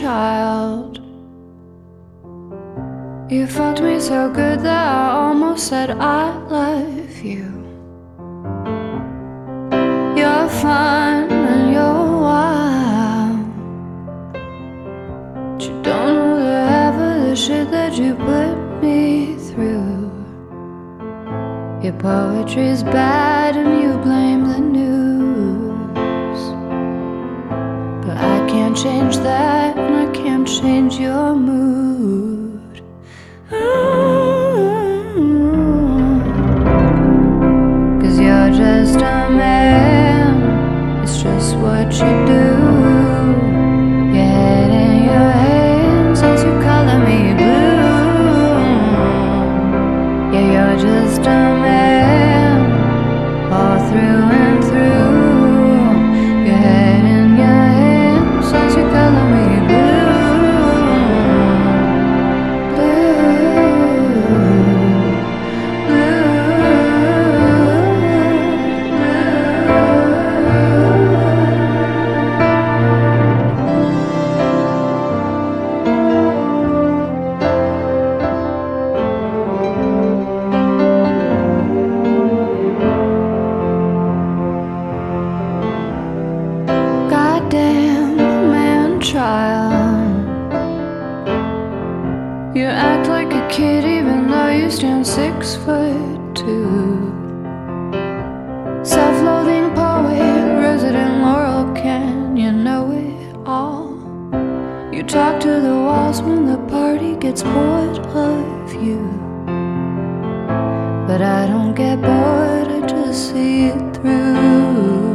child. You fucked me so good that I almost said I love you. You're fine and you're wild, but you don't know the half of the shit that you put me through. Your poetry's bad and you blame the news, but I can't change that and I can't change your mood. Cause you're just a man, it's just what you do. Your head in your hands as you color me blue. Yeah, you're just a man, all through and through. Your head in your hands as you color me child. You act like a kid even though you stand 6'2". Self-loathing poet, resident Laurel Canyon, know it all. You talk to the walls when the party gets bored of you, but I don't get bored, I just see it through.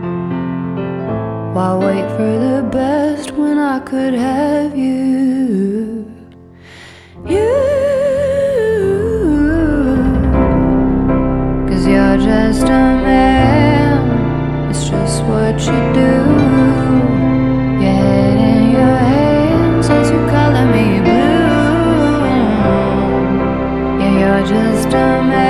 Why wait for the best when I could have you? Cause you're just a man, it's just what you do. Your head in your hands as you color me blue. Yeah, you're just a man.